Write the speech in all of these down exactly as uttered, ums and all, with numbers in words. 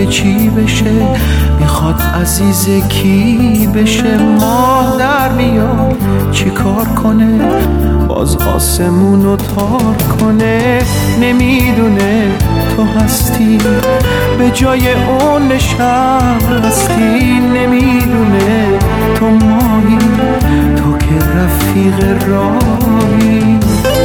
که چی بشه، میخواد عزیز کی بشه. ماه در میاد چی کار کنه، باز آسمونو تار کنه. نمیدونه تو هستی به جای اون نشستی، نمیدونه تو ماهی، تو که رفیق راهی.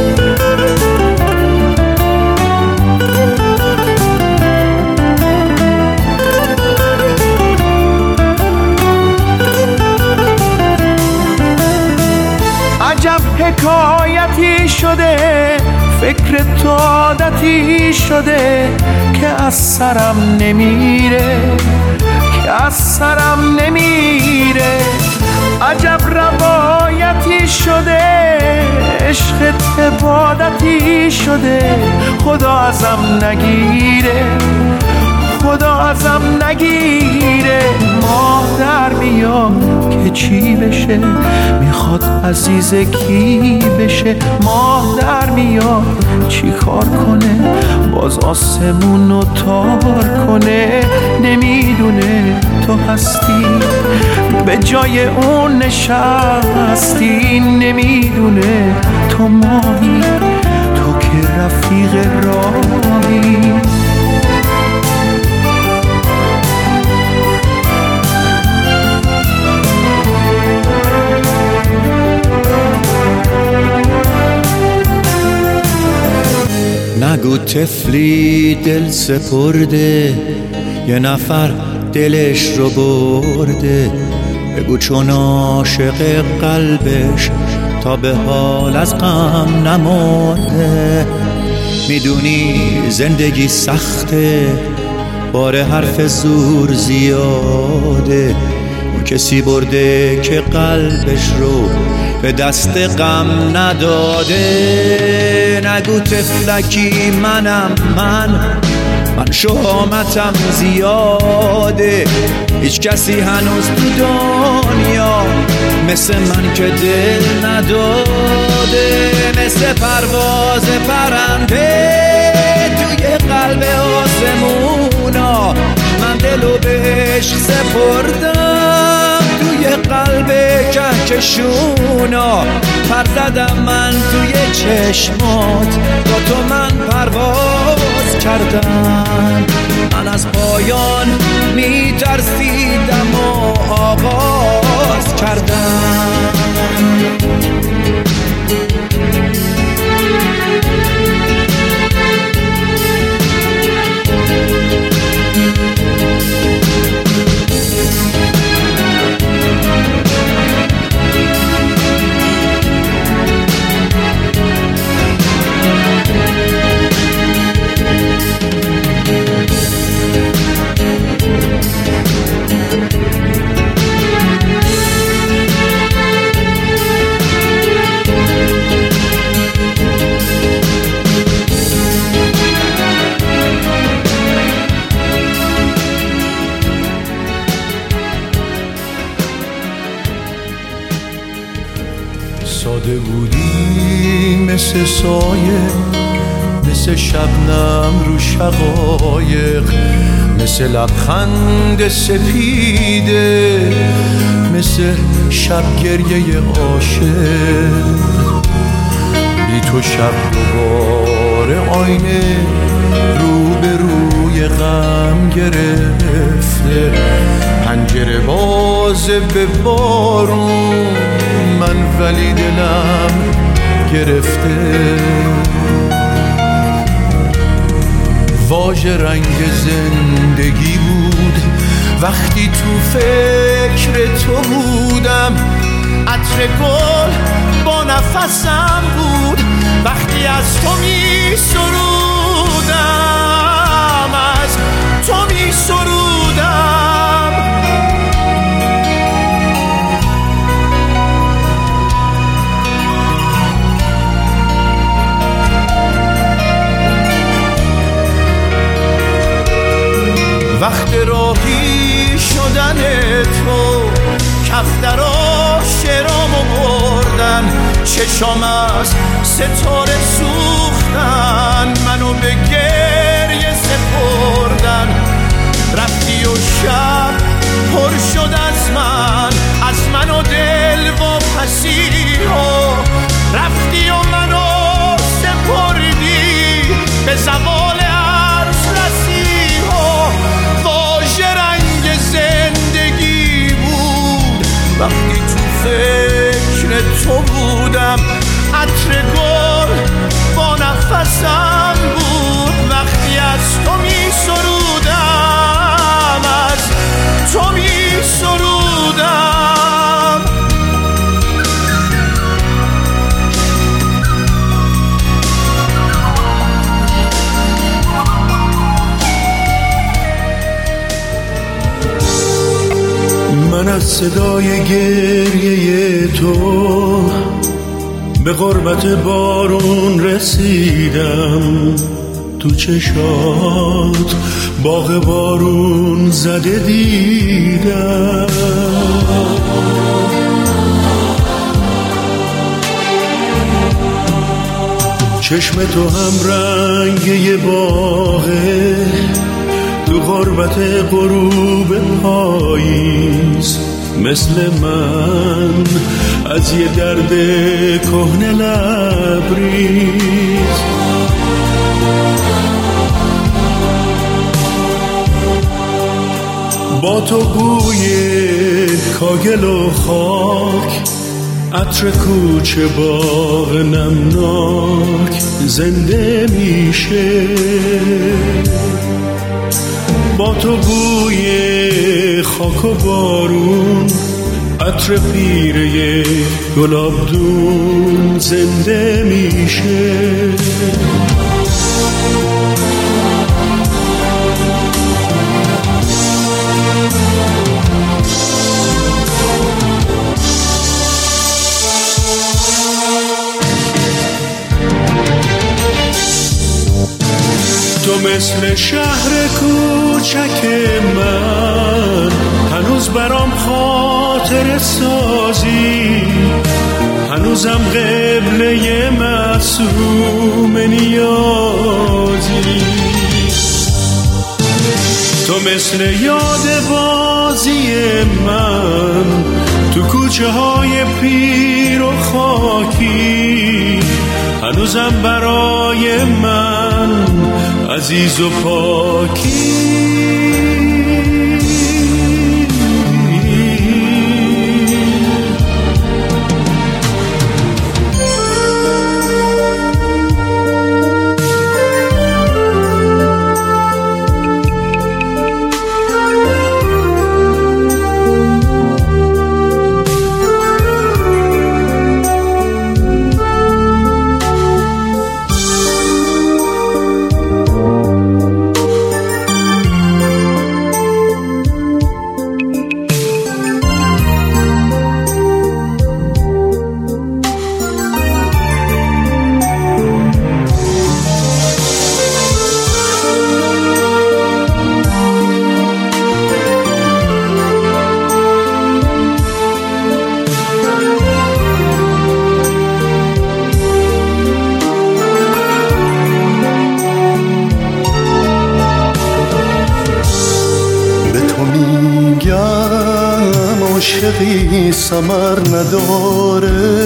عجب حکایتی شده، فکر تو عادتی شده که از سرم نمیره، که از سرم نمیره. عجب روایتی شده، عشقت عبادتی شده. خدا ازم نگیره، خدا ازم نگیره. ماه در میاد که چی بشه، میخواد عزیز کی بشه. ماه در میاد چی کار کنه، باز آسمونو تار کنه. نمیدونه تو هستی به جای اون نشستی، نمیدونه تو ماهی، تو که رفیق راهی. نگو طفلی دل سپرده، یه نفر دلش رو برده. بگو چون عاشق قلبش تا به حال از غم نمرده. میدونی زندگی سخته، بار حرف زور زیاده. اون کسی برده که قلبش رو به دست غم نداده. نگو طفلکی منم من، من شهامتم زیاده. هیچ کسی هنوز تو دنیا مثل من که دل نداده. مثل پرواز پرنده توی قلب آسمونا، من دلو به عشق سپردم توی قلب کهکشونا. پر زدم من توی چشمات، با تو من پرواز کردم. من از پایان میترسیدم و آغاز کردم. ساده بودی مثل سایه، مثل شبنم رو شقایق، مثل لبخند سپیده، مثل شب گریه عاشق. بی تو شب دوباره آینه رو به روی غم گرفته. پنجره بازه به بارون من، ولی دلم گرفته. واژه رنگ زندگی بود وقتی تو فکر تو بودم. عطر گل با نفسم بود وقتی از تو می سرودم، از تو می سرودم. وقت راهی شدن تو، کف درا شرامو بردن. چشام از ستاره سوختن، منو به گریه سپردن. رفتی و شب پر شد از من، از من و دل و پسی ها. رفتی و منو سپردی به زوال عرش رسی ها. واژه رنگ زندگی بود وقتی تو فکر تو بودم. عطر گل با نفسم بود وقتی از تو می سرودم، از تو می سرودم. من از صدای گریه تو به غربت بارون رسیدم، تو چشات باغ بارون زده دیدم. چشم تو هم رنگ یه باغه، تو غربت غروب پاییز. مثل من از یه درد کهنه لبریز. با تو بوی کاگل و خاک، عطر کوچه باغ نمناک زنده میشه. با تو بوی خاک و بارون، عطر پیره گلابدون زنده میشه. تو مثل شهر کوچک من، هنوز برام خاطر سازی. هنوزم قبله معصوم نیازی. تو مثل یاد بازی من، تو کوچه های پیر و خاکی. هنوزم برای من عزیز و پاکی. عاشقی ثمر نداره،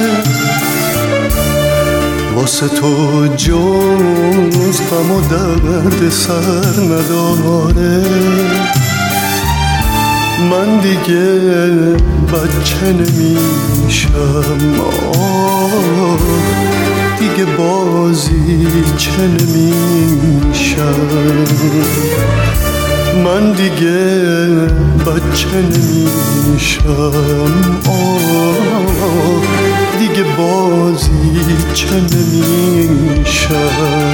واسه تو جز غم و درد سر نداره. من دیگه بچه نمیشم، آه دیگه بازی چه نمیشم. من دیگه بچه نمیشم، آه دیگه بازی چه نمیشم.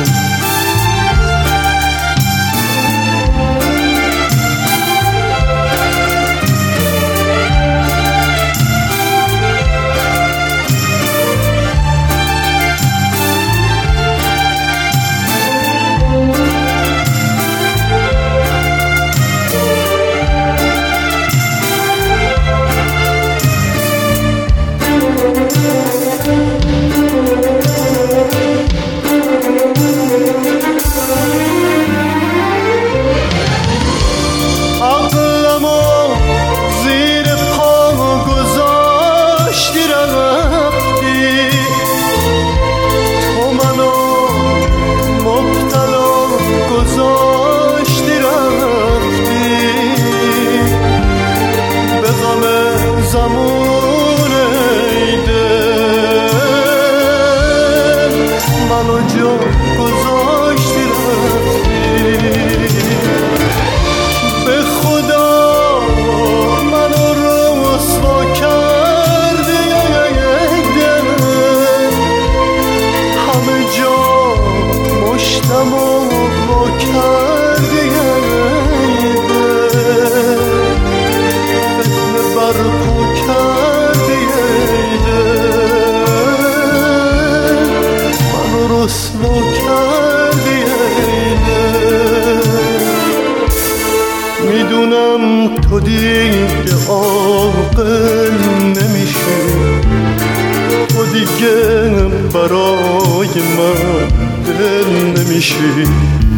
دیگه برای من دل نمیشی.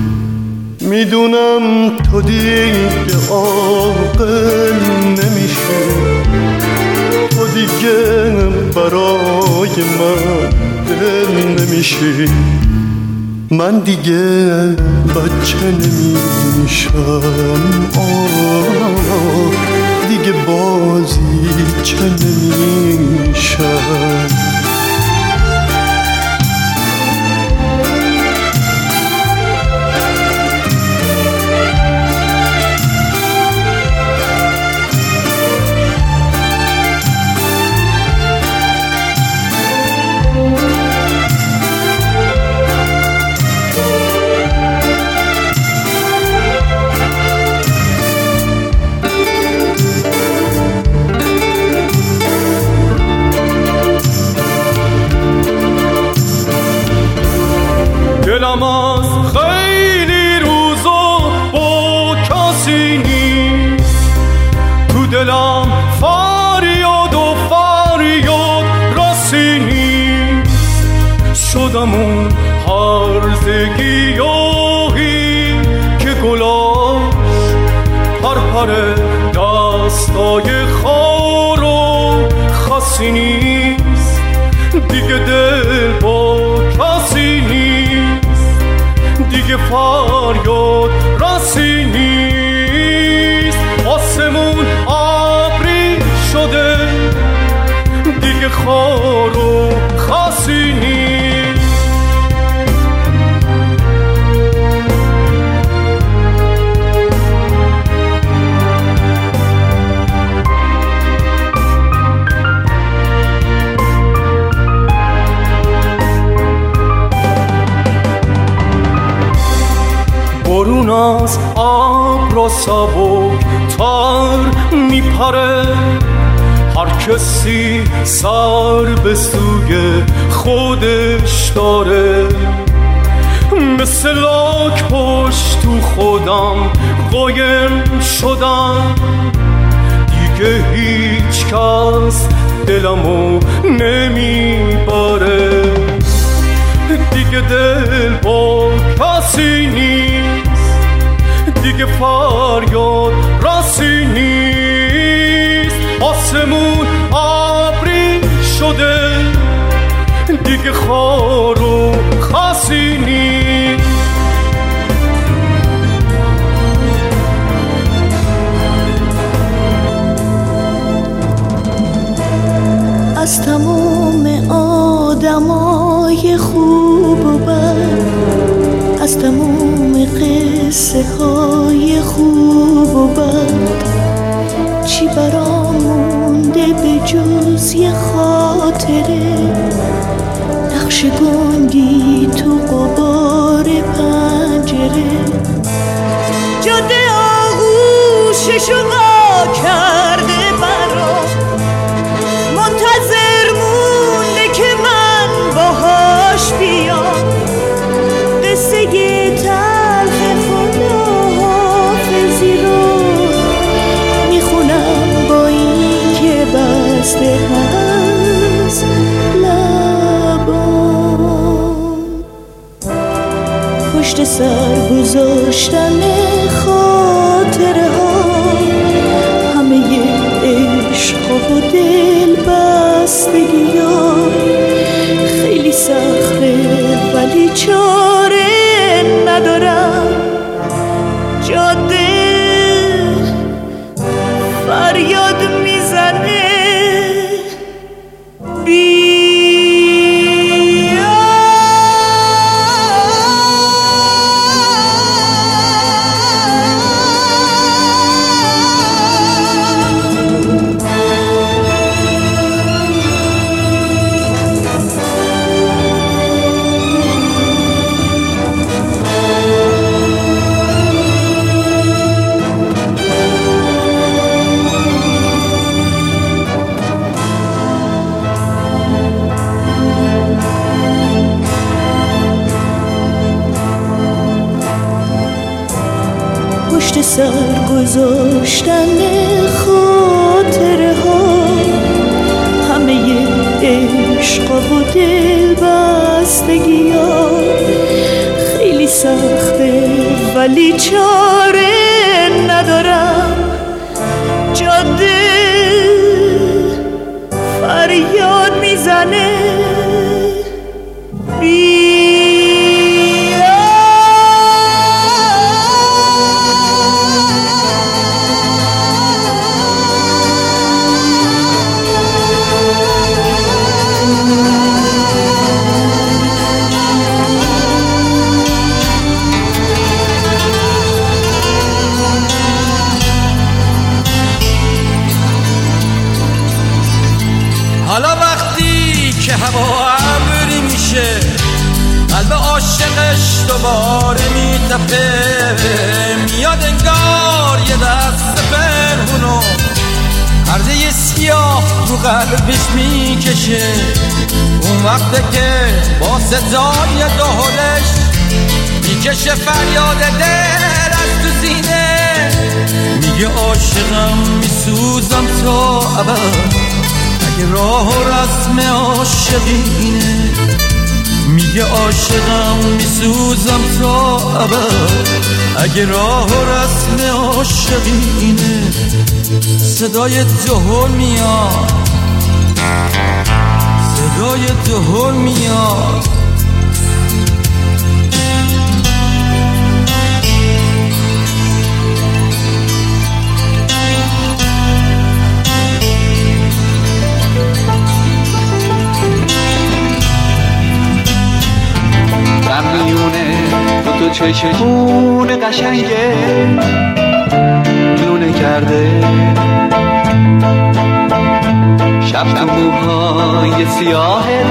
میدونم تو دیگه عاقل نمیشی. تو دیگه برای من دل نمیشی. من دیگه بچه نمیشم. آه دیگه بازی چه نمیشم. دلم از خیلی روزا با کسی نیست. تو دلم فریاد و فریاد رسی نیست. شدم اون هرزه گیاهی که گلاش پرپر دستای خار و خسی نیست. دیگه دل با کسی نیست. دیگه فریاد رسی نیست. آسمون ابری شده دیگه خار و خسی نیست. برون از ابر سبک تر میپره. هر کسی سر به سوی خودش داره. مثل لاک پشت تو خودم قایم شدم. دیگه هیچ کس دلمو نمیبره. دیگه دل با کسی نیست. دیگه فریاد رسی نیست. آسمون ابری شده دیگه خار و خسی نیست. از تمام آدمای خوب و بد، از تمام قصه های خوب و بد، چی برام مونده به جز یه خاطره؟ نقش گنگی تو غبار پنجره. جاده آغوششو وا کرده برام. منتظر مونده که من باهاش بیام. قصه تلخ خداحافظی رو میخونم با این که بسته هست لبام. پشت سر گذاشتن خاطره ها، همه عشق و دل بستگی ها. خیلی سخته ولی چاره ندارم. جاده فریاد میزنه بیا. پشت سر گذاشتن خاطره ها، همه عشق و ولی چاره ندارم، جاده فریاد میزنه بیا. حالا وقتی که هوا ابری میشه، قلب عاشقش دوباره میتپه، میاد انگار یه دست پنهونو پرده سیاه رو قلبش میکشه. اون وقته که با صدای دهلش میکشه فریاد دل از تو سینه، میگه عاشقم میسوزم تا ابد اگه راه و رسم عاشقینه، میگه عاشقم میسوزم تا ابد اگه راه و رسم عاشقینه. صدای دهل میاد، صدای دهل میاد، در میونه دو تو چشمون قشنگه لونه کرده، شب تو موهای سیاهه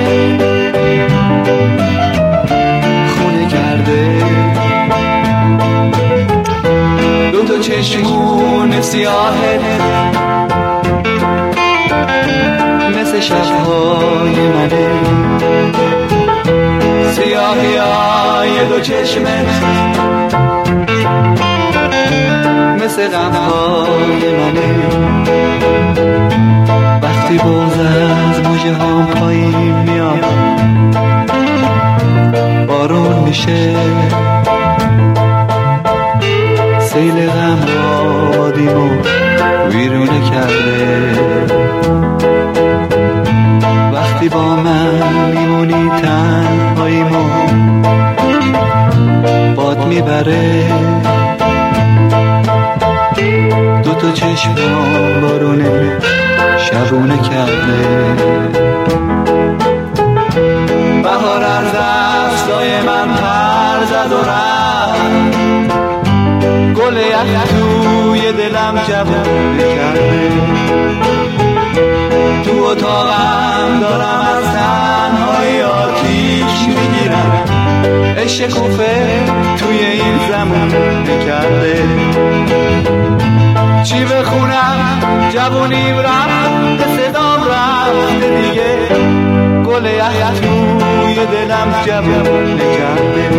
خونه کرده. دو تو چشمون سیاهه مثل شبهای منه، سیاهی های دو چشمت مثل غمهای منه. وقتی بغض از موجه هم پایین میاد بارون میشه، سیل غم آبادیمو ویرونه کرده. وقتی با من میمونی تنهاییمو باد میبره، دو تا چشم بارونه شبونه کرده. بهار از دستای من پر زد و رفت، گل یخ توی دلم جوونه کرده. تو اتاقم دارم از تنهایی آتیش میگیرم، عشق کوفه توی این زمان نکرده. چی بخونم جوونیم رفت، صدام رفت دیگه، گل یخ توی دلم جوون نکرده.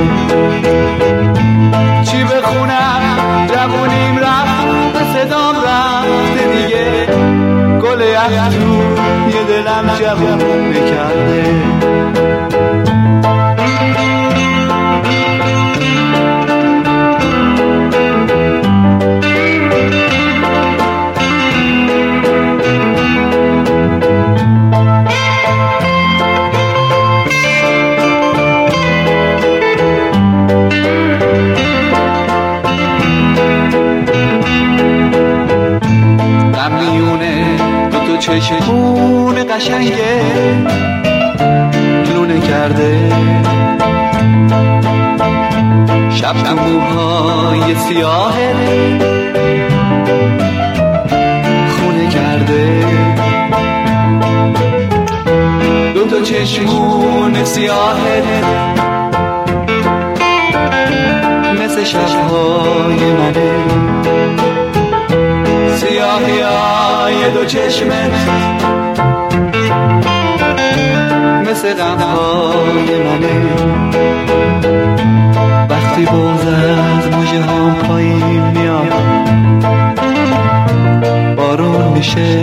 چی بخونم جوونیم رفت، صدام رفت دیگه، گل یخ توی دلم جوون نکرده. چشمون قشنگه لونه کرده، شب تو موهای سیاهه خونه کرده. دو تا چشمون سیاهه مثل شبهای منه، سیاهی های دو چشمت مثل غمهای منه. وقتی بغض از موجه هم پایین میاد بارون میشه،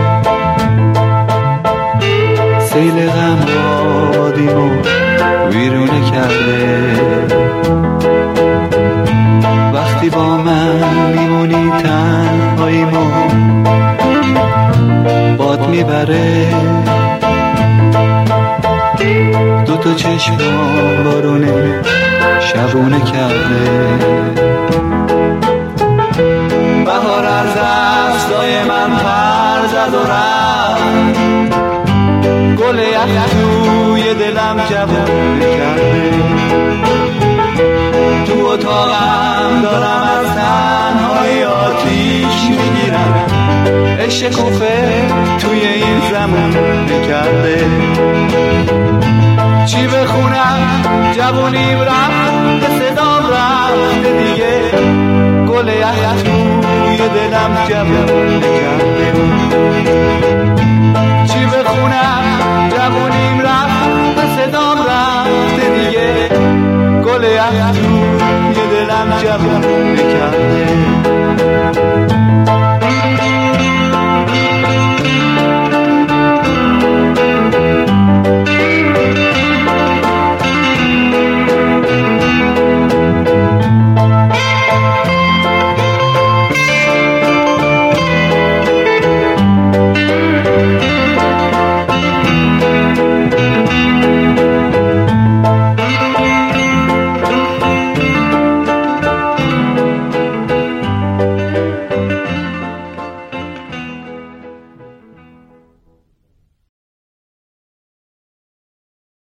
سیل غم آبادیمو ویرونه کرده. وقتی با من میمونی تنهاییمو باد میبره، دو تا چشم بارونه شبونه کرده. بهار از دستای من پر زد و رفت، گل یخ توی دلم جوونه کرده. تو اتاقم دارم از تنهای آتیش میگیرم، عشق کوفه توی این زمان نکرده. چی بخونم جوونیم رفت، به صدام رفت دیگه، گل یخ توی دلم جوونه کرده.